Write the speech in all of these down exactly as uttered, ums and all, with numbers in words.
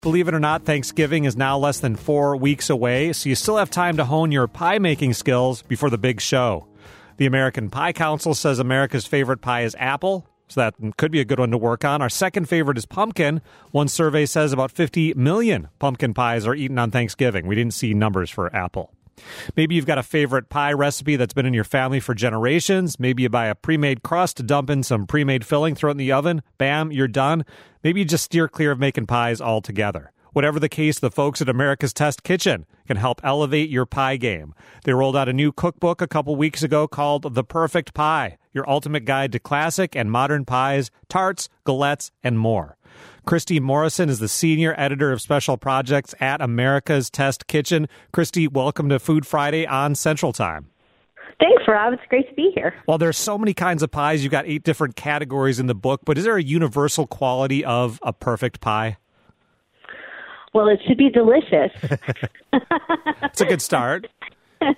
Believe it or not, Thanksgiving is now less than four weeks away, so you still have time to hone your pie-making skills before the big show. The American Pie Council says America's favorite pie is apple, so that could be a good one to work on. Our second favorite is pumpkin. One survey says about fifty million pumpkin pies are eaten on Thanksgiving. We didn't see numbers for apple. Maybe you've got a favorite pie recipe that's been in your family for generations. Maybe you buy a pre-made crust to dump in some pre-made filling, throw it in the oven. Bam, you're done. Maybe you just steer clear of making pies altogether. Whatever the case, the folks at America's Test Kitchen can help elevate your pie game. They rolled out a new cookbook a couple weeks ago called The Perfect Pie, your ultimate guide to classic and modern pies, tarts, galettes, and more. Christy Morrison is the senior editor of special projects at America's Test Kitchen. Christy, welcome to Food Friday on Central Time. Thanks, Rob. It's great to be here. Well, there's so many kinds of pies. You've got eight different categories in the book, but is there a universal quality of a perfect pie? Well, it should be delicious. It's a good start. um,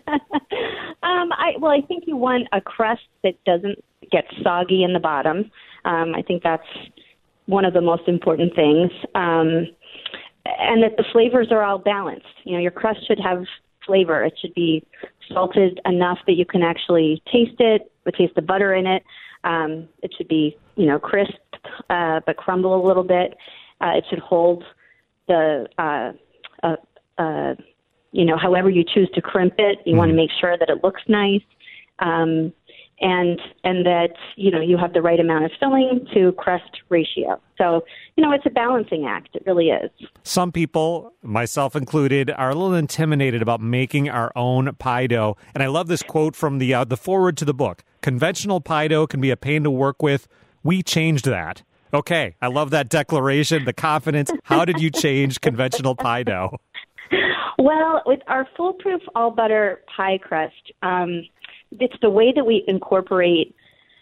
I, well, I think you want a crust that doesn't get soggy in the bottom. Um, I think that's one of the most important things. Um, and that the flavors are all balanced. You know, your crust should have flavor. It should be salted enough that you can actually taste it, or taste the butter in it. Um, it should be, you know, crisp, uh, but crumble a little bit. Uh, it should hold the, uh, uh, uh, you know, however you choose to crimp it. You mm. want to make sure that it looks nice. Um, and and that, you know, you have the right amount of filling to crust ratio. So, you know, it's a balancing act. It really is. Some people, myself included, are a little intimidated about making our own pie dough. And I love this quote from the uh, the foreword to the book. Conventional pie dough can be a pain to work with. We changed that. Okay, I love that declaration, the confidence. How did you change conventional pie dough? Well, with our foolproof all butter pie crust, um, it's the way that we incorporate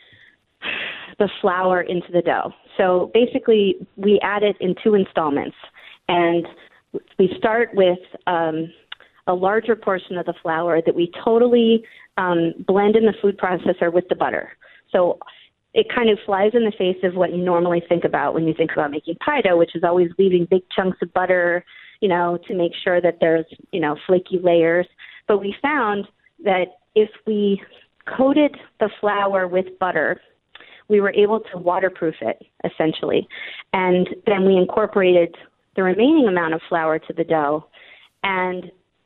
the flour into the dough. So basically, we add it in two installments. And we start with um, a larger portion of the flour that we totally um, blend in the food processor with the butter. So it kind of flies in the face of what you normally think about when you think about making pie dough, which is always leaving big chunks of butter, you know, to make sure that there's, you know, flaky layers. But we found that if we coated the flour with butter, we were able to waterproof it, essentially. And then we incorporated the remaining amount of flour to the dough. And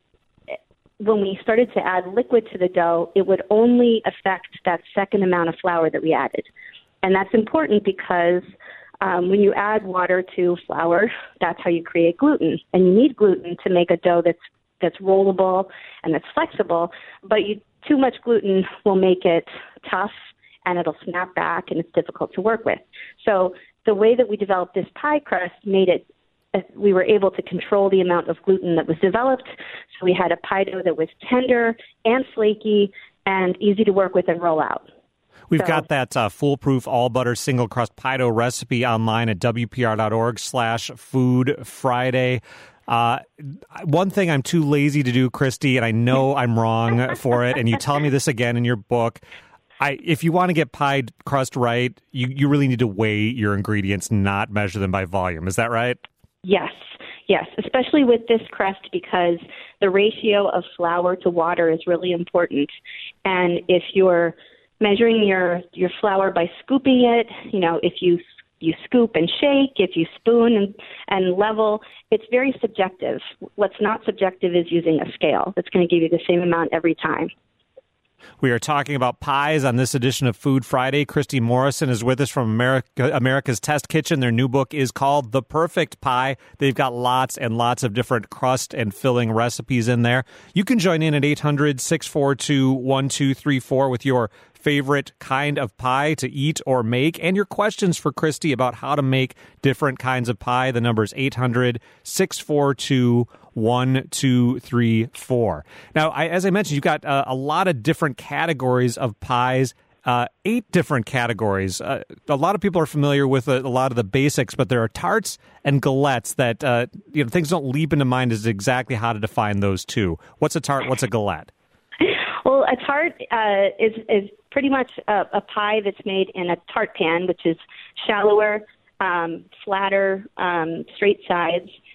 when we started to add liquid to the dough, it would only affect that second amount of flour that we added. And that's important because um, when you add water to flour, that's how you create gluten. And you need gluten to make a dough that's that's rollable and that's flexible, but you, too much gluten will make it tough and it'll snap back and it's difficult to work with. So the way that we developed this pie crust made it, uh, we were able to control the amount of gluten that was developed. So we had a pie dough that was tender and flaky and easy to work with and roll out. We've so, got that uh, foolproof all butter single crust pie dough recipe online at W P R dot org slash food Friday. Uh, one thing I'm too lazy to do, Christy, and I know I'm wrong for it, and you tell me this again in your book, I, if you want to get pie crust right, you, you really need to weigh your ingredients, not measure them by volume. Is that right? Yes, yes, especially with this crust because the ratio of flour to water is really important. And if you're measuring your, your flour by scooping it, you know, if you you scoop and shake, if you spoon and, and level, it's very subjective. What's not subjective is using a scale. That's going to give you the same amount every time. We are talking about pies on this edition of Food Friday. Christy Morrison is with us from America, America's Test Kitchen. Their new book is called The Perfect Pie. They've got lots and lots of different crust and filling recipes in there. You can join in at eight hundred, six four two, one two three four with your favorite kind of pie to eat or make, and your questions for Christy about how to make different kinds of pie. The number is eight hundred, six four two, one two three four. Now, I, as I mentioned, you've got uh, a lot of different categories of pies, uh, eight different categories. Uh, a lot of people are familiar with a, a lot of the basics, but there are tarts and galettes that, uh, you know, things don't leap into mind as exactly how to define those two. What's a tart? What's a galette? Well, a tart uh, is, is pretty much a, a pie that's made in a tart pan, which is shallower, um, flatter, um, straight sides.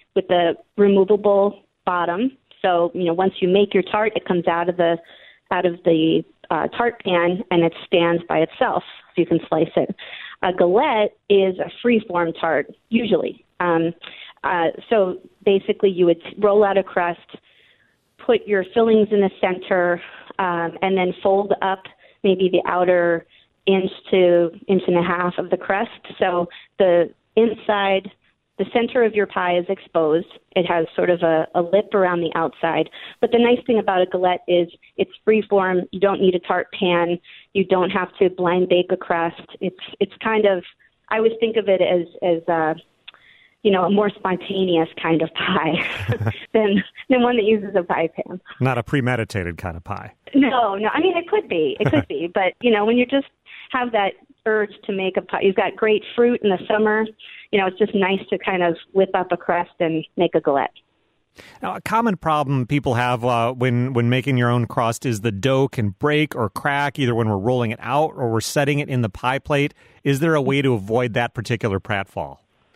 with the removable bottom. So, you know, once you make your tart, it comes out of the out of the uh, tart pan and it stands by itself, so you can slice it. A galette is a free-form tart, usually. Um, uh, so basically, you would roll out a crust, put your fillings in the center, um, and then fold up maybe the outer inch to inch and a half of the crust. So the inside, the center of your pie is exposed. It has sort of a, a lip around the outside. But the nice thing about a galette is it's free form. You don't need a tart pan. You don't have to blind bake a crust. It's it's kind of, I always think of it as, as uh, you know, a more spontaneous kind of pie than than one that uses a pie pan. Not a premeditated kind of pie. No, no. I mean, it could be. It could be. But, you know, when you just have that urge to make a pie, you've got great fruit in the summer, you know, it's just nice to kind of whip up a crust and make a galette. Now, a common problem people have uh, when, when making your own crust is the dough can break or crack either when we're rolling it out or we're setting it in the pie plate. Is there a way to avoid that particular pratfall?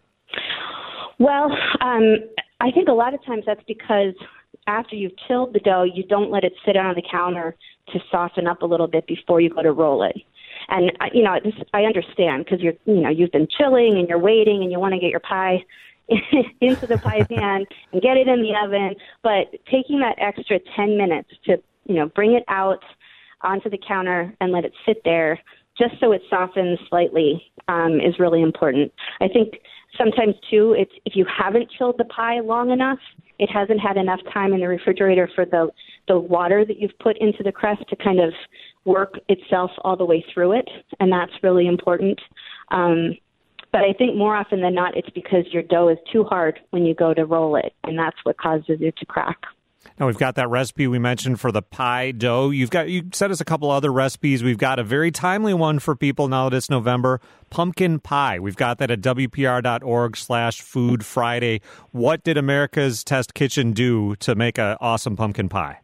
Well, um, I think a lot of times that's because after you've chilled the dough, you don't let it sit on the counter to soften up a little bit before you go to roll it. And, you know, this, I understand because you're, you know, you've been chilling and you're waiting and you want to get your pie into the pie pan and get it in the oven. But taking that extra ten minutes to, you know, bring it out onto the counter and let it sit there just so it softens slightly um, is really important. I think sometimes, too, it's, if you haven't chilled the pie long enough, it hasn't had enough time in the refrigerator for the, the water that you've put into the crust to kind of work itself all the way through it, and that's really important. Um, but I think more often than not, it's because your dough is too hard when you go to roll it, and that's what causes it to crack. Now, we've got that recipe we mentioned for the pie dough. You've got you sent us a couple other recipes. We've got a very timely one for people now that it's November, pumpkin pie. We've got that at W P R dot org slash Food Friday. What did America's Test Kitchen do to make an awesome pumpkin pie?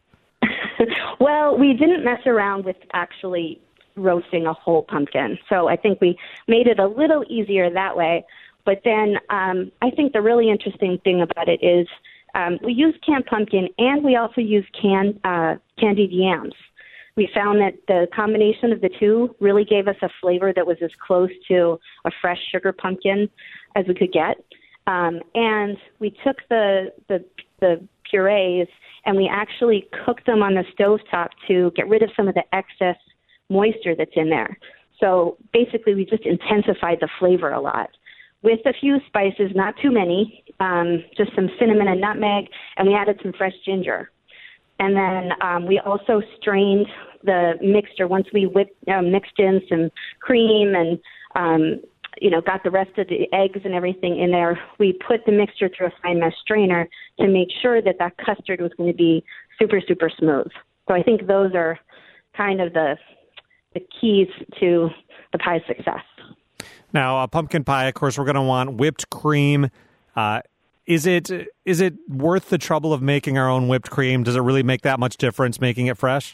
Well, we didn't mess around with actually roasting a whole pumpkin. So I think we made it a little easier that way. But then um, I think the really interesting thing about it is Um, we use canned pumpkin, and we also use canned uh, candied yams. We found that the combination of the two really gave us a flavor that was as close to a fresh sugar pumpkin as we could get. Um, and we took the, the the purees and we actually cooked them on the stovetop to get rid of some of the excess moisture that's in there. So basically, we just intensified the flavor a lot, with a few spices, not too many, um, just some cinnamon and nutmeg, and we added some fresh ginger. And then um, we also strained the mixture once we whipped, uh, mixed in some cream and, um, you know, got the rest of the eggs and everything in there. We put the mixture through a fine mesh strainer to make sure that that custard was going to be super, super smooth. So I think those are kind of the the keys to the pie's success. Now, a pumpkin pie, of course, we're going to want whipped cream. Uh, is it is it worth the trouble of making our own whipped cream? Does it really make that much difference making it fresh?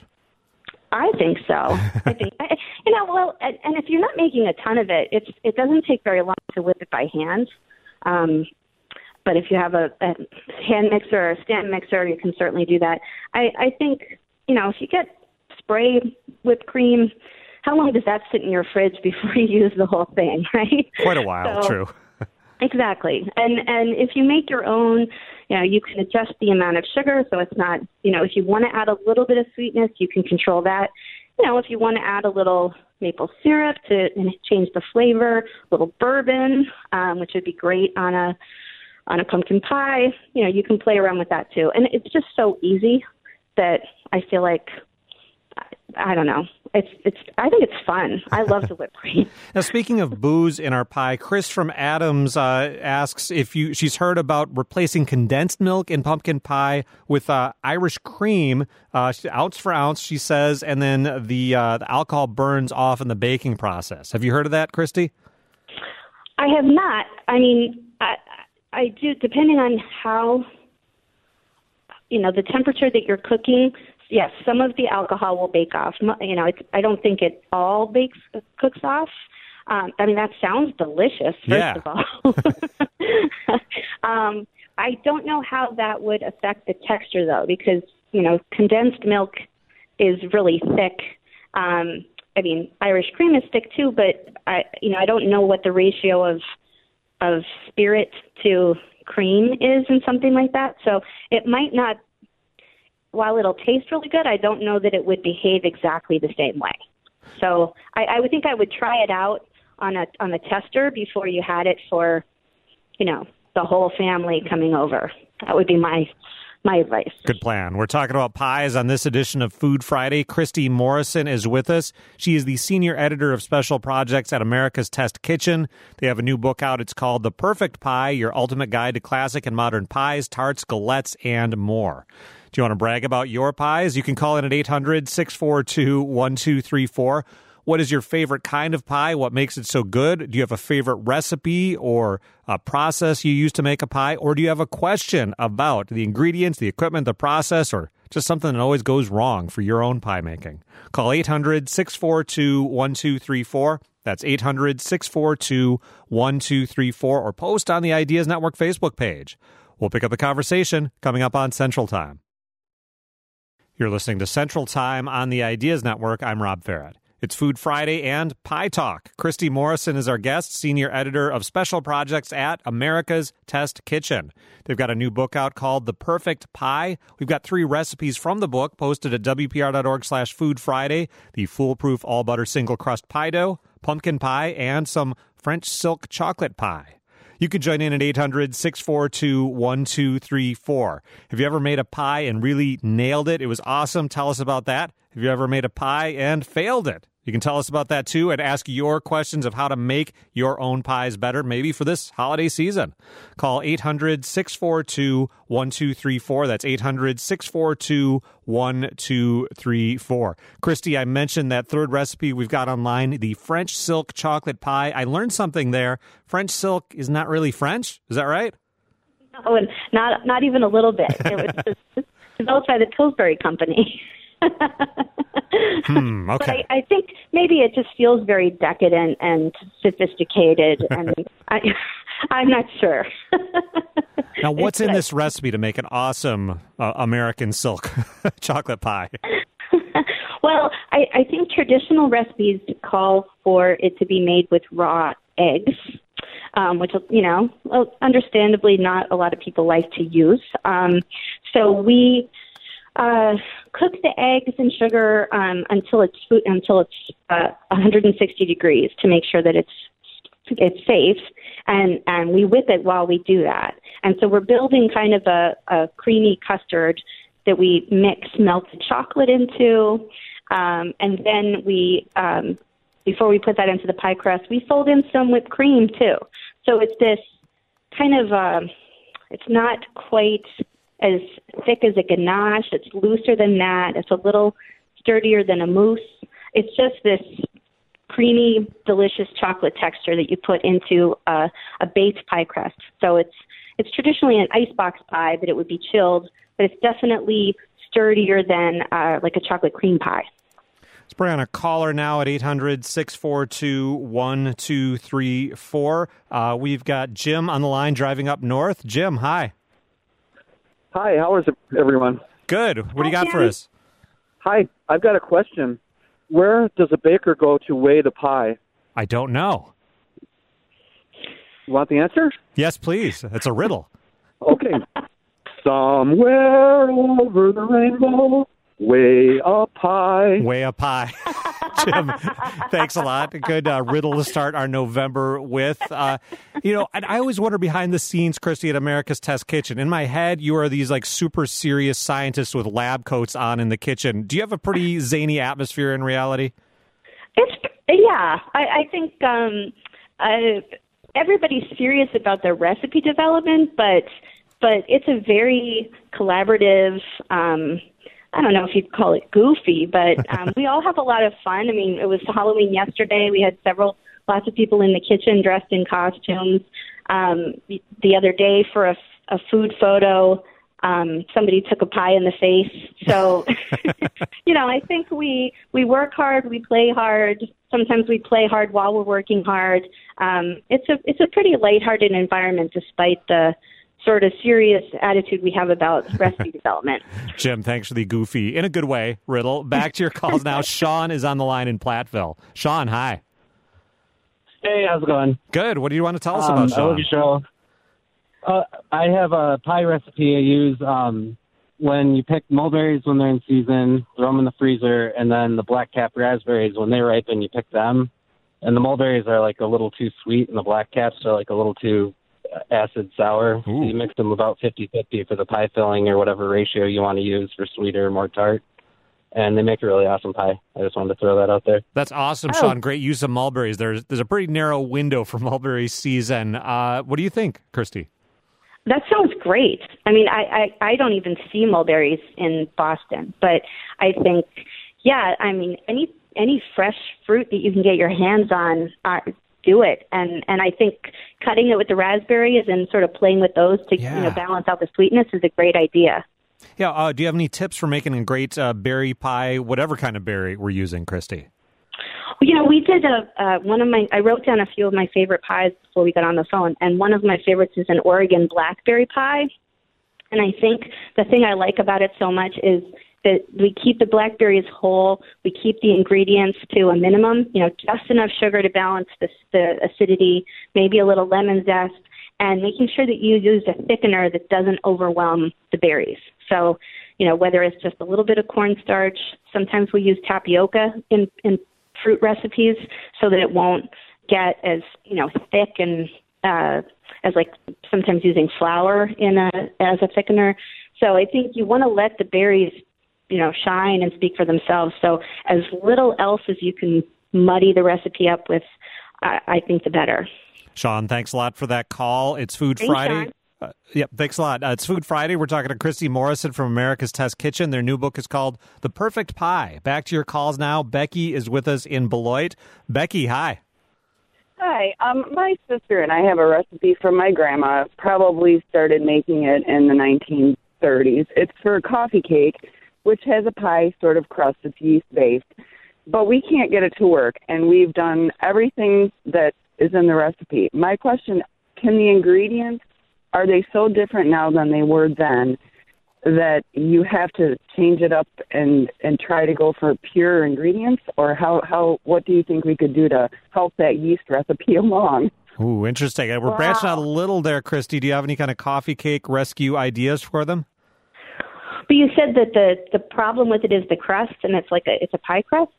I think so. I think, I, you know, well, and, and if you're not making a ton of it, it's it doesn't take very long to whip it by hand. Um, but if you have a, a hand mixer or a stand mixer, you can certainly do that. I, I think, you know, if you get spray whipped cream, how long does that sit in your fridge before you use the whole thing, right? Quite a while, so, true. Exactly. And and if you make your own, you know, you can adjust the amount of sugar so it's not, you know, if you want to add a little bit of sweetness, you can control that. You know, if you want to add a little maple syrup to change the flavor, a little bourbon, um, which would be great on a on a pumpkin pie, you know, you can play around with that too. And it's just so easy that I feel like, I don't know. It's it's. I think it's fun. I love the whipped cream. Now, speaking of booze in our pie, Chris from Adams uh, asks if you she's heard about replacing condensed milk in pumpkin pie with uh, Irish cream, uh, ounce for ounce, she says, and then the uh, the alcohol burns off in the baking process. Have you heard of that, Christy? I have not. I mean, I, I do. Depending on how, you know, the temperature that you're cooking. Yes, some of the alcohol will bake off. You know, it's, I don't think it all bakes cooks off. Um, I mean, that sounds delicious, first yeah. of all. um, I don't know how that would affect the texture, though, because, you know, condensed milk is really thick. Um, I mean, Irish cream is thick, too, but, I, you know, I don't know what the ratio of of spirit to cream is in something like that. So it might not, while it'll taste really good, I don't know that it would behave exactly the same way. So I, I would think I would try it out on a on a tester before you had it for, you know, the whole family coming over. That would be my my advice. Good plan. We're talking about pies on this edition of Food Friday. Christy Morrison is with us. She is the senior editor of special projects at America's Test Kitchen. They have a new book out. It's called The Perfect Pie, Your Ultimate Guide to Classic and Modern Pies, Tarts, Galettes, and more. Do you want to brag about your pies? You can call in at eight hundred, six four two, one two three four. What is your favorite kind of pie? What makes it so good? Do you have a favorite recipe or a process you use to make a pie? Or do you have a question about the ingredients, the equipment, the process, or just something that always goes wrong for your own pie making? Call eight hundred, six four two, one two three four. That's eight hundred, six four two, one two three four, or post on the Ideas Network Facebook page. We'll pick up the conversation coming up on Central Time. You're listening to Central Time on the Ideas Network. I'm Rob Farrett. It's Food Friday and Pie Talk. Christy Morrison is our guest, senior editor of special projects at America's Test Kitchen. They've got a new book out called The Perfect Pie. We've got three recipes from the book posted at W P R dot org slash Food Friday. The foolproof all butter single crust pie dough, pumpkin pie, and some French silk chocolate pie. You can join in at eight hundred, six four two, one two three four. Have you ever made a pie and really nailed it? It was awesome. Tell us about that. Have you ever made a pie and failed it? You can tell us about that, too, and ask your questions of how to make your own pies better, maybe for this holiday season. Call eight hundred, six four two, one two three four. That's eight hundred, six four two, one two three four. Christy, I mentioned that third recipe we've got online, the French silk chocolate pie. I learned something there. French silk is not really French. Is that right? No, and not, not even a little bit. It was just developed by the Pillsbury Company. hmm, okay. But I, I think maybe it just feels very decadent and sophisticated, and I, I'm not sure. Now, what's in this recipe to make an awesome uh, American silk chocolate pie? Well, I, I think traditional recipes call for it to be made with raw eggs, um, which, you know, well, understandably not a lot of people like to use. Um, so we... Uh, cook the eggs and sugar um, until it's until it's uh, one hundred sixty degrees to make sure that it's it's safe, and and we whip it while we do that. And so we're building kind of a, a creamy custard that we mix melted chocolate into, um, and then we um, before we put that into the pie crust, we fold in some whipped cream too. So it's this kind of um, it's not quite as thick as a ganache. It's looser than that. It's a little sturdier than a mousse. It's just this creamy, delicious chocolate texture that you put into a, a baked pie crust. So it's it's traditionally an icebox pie, but it would be chilled. But it's definitely sturdier than uh, like a chocolate cream pie. Let's bring on a caller now at eight hundred, six four two, one two three four. Uh, we've got Jim on the line driving up north. Jim, hi. Hi, how is it, everyone? Good. What do you got for us? Hi, I've got a question. Where does a baker go to weigh the pie? I don't know. You want the answer? Yes, please. It's a riddle. Okay. Somewhere over the rainbow, way up high. Way up high. Jim, thanks a lot. A good uh, riddle to start our November with. Uh, you know, I, I always wonder behind the scenes, Christy, at America's Test Kitchen. In my head, you are these like super serious scientists with lab coats on in the kitchen. Do you have a pretty zany atmosphere in reality? It's yeah. I, I think um, uh, everybody's serious about their recipe development, but but it's a very collaborative. Um, I don't know if you'd call it goofy, but um, we all have a lot of fun. I mean, it was Halloween yesterday. We had several, lots of people in the kitchen dressed in costumes. Um, the other day for a, a food photo, um, somebody took a pie in the face. So, you know, I think we, we work hard, we play hard. Sometimes we play hard while we're working hard. Um, it's a it's a pretty lighthearted environment despite the sort of serious attitude we have about recipe development. Jim, thanks for the goofy, in a good way, riddle. Back to your calls now. Sean is on the line in Platteville. Sean, hi. Hey, how's it going? Good. What do you want to tell us um, about, Sean? I love your show. Uh, I have a pie recipe I use um, when you pick mulberries when they're in season, throw them in the freezer, and then the black cap raspberries, when they ripen, you pick them. And the mulberries are like a little too sweet, and the black caps are like a little too acid sour. So you mix them about fifty-fifty for the pie filling or whatever ratio you want to use for sweeter or more tart. And they make a really awesome pie. I just wanted to throw that out there. That's awesome, Oh. Sean. Great use of mulberries. There's there's a pretty narrow window for mulberry season. Uh, what do you think, Kirsty? That sounds great. I mean, I, I, I don't even see mulberries in Boston, but I think, yeah, I mean, any any fresh fruit that you can get your hands on, uh, do it. And and I think cutting it with the raspberries and sort of playing with those to Yeah. you know balance out the sweetness is a great idea. Yeah. Uh, do you have any tips for making a great uh, berry pie, whatever kind of berry we're using, Kirsty? Well, you know, we did a uh, one of my. I wrote down a few of my favorite pies before we got on the phone, and one of my favorites is an Oregon blackberry pie. And I think the thing I like about it so much is that we keep the blackberries whole. We keep the ingredients to a minimum. You know, just enough sugar to balance the, the acidity, maybe a little lemon zest, and making sure that you use a thickener that doesn't overwhelm the berries. So, you know, whether it's just a little bit of cornstarch, sometimes we use tapioca in in fruit recipes so that it won't get as, you know, thick and uh, as like sometimes using flour in a as a thickener. So I think you want to let the berries, you know, shine and speak for themselves. So as little else as you can muddy the recipe up with, I, I think the better. Sean, thanks a lot for that call. It's Food Thanks, Friday. Sean. Uh, yep, thanks a lot. Uh, it's Food Friday. We're talking to Christy Morrison from America's Test Kitchen. Their new book is called The Perfect Pie. Back to your calls now. Becky is with us in Beloit. Becky, hi. Hi. Um, my sister and I have a recipe from my grandma. Probably started making it in the nineteen thirties. It's for coffee cake, which has a pie sort of crust. It's yeast-based. But we can't get it to work, and we've done everything that is in the recipe. My question, can the ingredients, are they so different now than they were then that you have to change it up and, and try to go for pure ingredients? Or how, how what do you think we could do to help that yeast recipe along? Ooh, interesting. Uh, We're Wow. branching out a little there, Christy. Do you have any kind of coffee cake rescue ideas for them? But you said that the the problem with it is the crust, and it's like a it's a pie crust.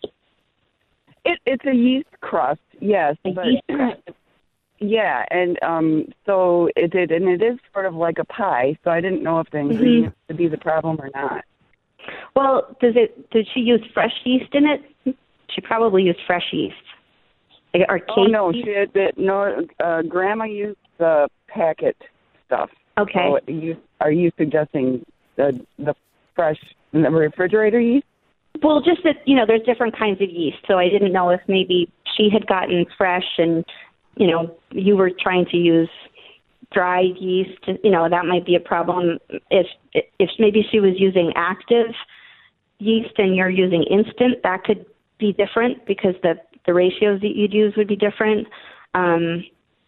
It, it's a yeast crust, yes. A but, yeast crust. Yeah, and um, so it did, and it is sort of like a pie. So I didn't know if the ingredients would be the problem or not. Well, does it? Did she use fresh yeast in it? She probably used fresh yeast. Like, Or cake Oh no, yeast? she had, that- no. Uh, Grandma used the packet stuff. Okay. So you, are you suggesting the the fresh the refrigerator yeast? Well, just that, you know, there's different kinds of yeast, so I didn't know if maybe she had gotten fresh and, you know, you were trying to use dry yeast. You know, that might be a problem. If if maybe she was using active yeast and you're using instant, that could be different because the, the ratios that you'd use would be different. Um,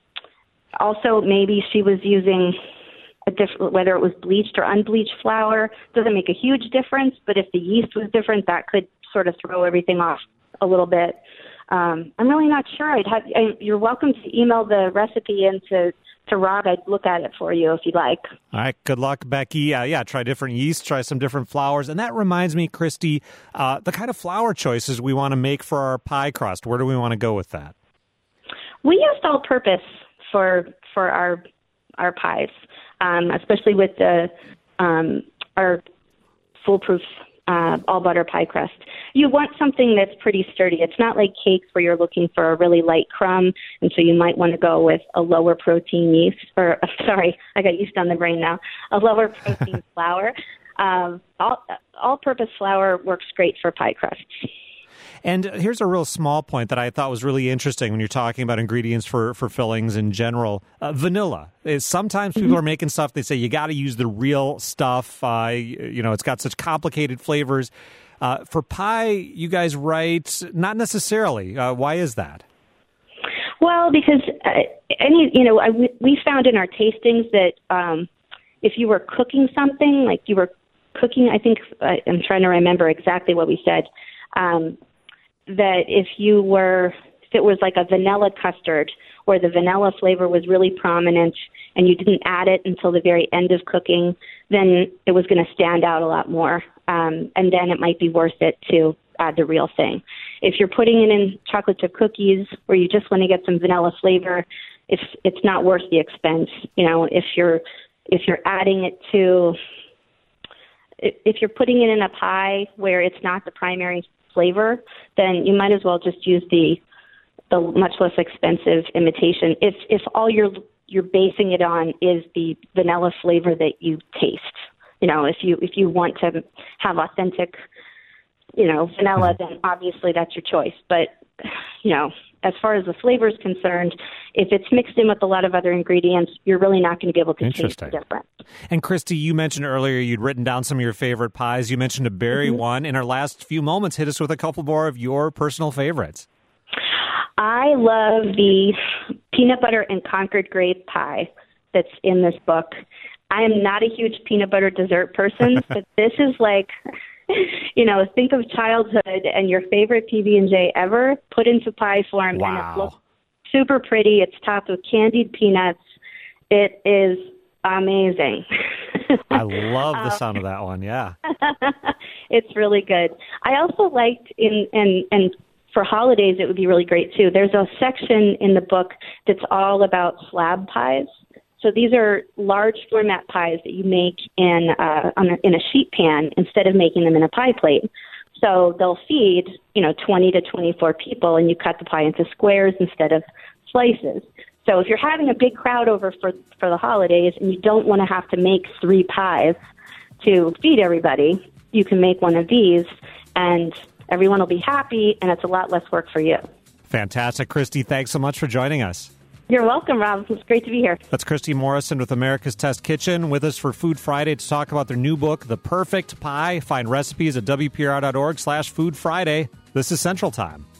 also, maybe she was using a different, whether it was bleached or unbleached flour, doesn't make a huge difference. But if the yeast was different, that could sort of throw everything off a little bit. Um, I'm really not sure. I'd have. I, you're welcome to email the recipe in to to Rob. I'd look at it for you if you'd like. All right. Good luck, Becky. Uh, yeah, try different yeast, try some different flours. And that reminds me, Christy, uh, the kind of flour choices we want to make for our pie crust. Where do we want to go with that? We used all-purpose for for our our pies, um, especially with the um, our foolproof uh, all butter pie crust. You want something that's pretty sturdy. It's not like cakes where you're looking for a really light crumb, and so you might want to go with a lower protein yeast. Or uh, sorry, I got yeast on the brain now. A lower protein flour. Um, all all-purpose flour works great for pie crusts. And here's a real small point that I thought was really interesting when you're talking about ingredients for, for fillings in general. Uh, vanilla. Is sometimes people are making stuff, they say you got to use the real stuff. Uh, you know, it's got such complicated flavors. Uh, for pie, you guys write not necessarily. Uh, why is that? Well, because uh, any, you know, I, we found in our tastings that um, if you were cooking something, like you were cooking, I think, uh, I'm trying to remember exactly what we said, um, that if you were, if it was like a vanilla custard where the vanilla flavor was really prominent and you didn't add it until the very end of cooking, then it was going to stand out a lot more. Um, and then it might be worth it to add the real thing. If you're putting it in chocolate chip cookies where you just want to get some vanilla flavor, it's it's not worth the expense. You know, if you're if you're adding it to, if you're putting it in a pie where it's not the primary flavor, then you might as well just use the the much less expensive imitation. If if all you're you're basing it on is the vanilla flavor that you taste. You know, if you if you want to have authentic, you know, vanilla, then obviously that's your choice. But, you know, as far as the flavor is concerned, if it's mixed in with a lot of other ingredients, you're really not going to be able to taste the difference. And Christy, you mentioned earlier you'd written down some of your favorite pies. You mentioned a berry mm-hmm. one. In our last few moments, hit us with a couple more of your personal favorites. I love the peanut butter and Concord grape pie that's in this book. I am not a huge peanut butter dessert person, but this is like, you know, think of childhood and your favorite P B and J ever put into pie form. Wow. And it looks super pretty. It's topped with candied peanuts. It is amazing. I love the sound of that one, yeah. It's really good. I also liked, in and and for holidays, it would be really great, too. There's a section in the book that's all about slab pies. So these are large format pies that you make in uh, on a, in a sheet pan instead of making them in a pie plate. So they'll feed, you know, twenty to twenty-four people, and you cut the pie into squares instead of slices. So if you're having a big crowd over for, for the holidays and you don't want to have to make three pies to feed everybody, you can make one of these, and everyone will be happy, and it's a lot less work for you. Fantastic. Christy, thanks so much for joining us. You're welcome, Rob. It's great to be here. That's Christy Morrison with America's Test Kitchen with us for Food Friday to talk about their new book, The Perfect Pie. Find recipes at W P R dot org slash Food Friday. This is Central Time.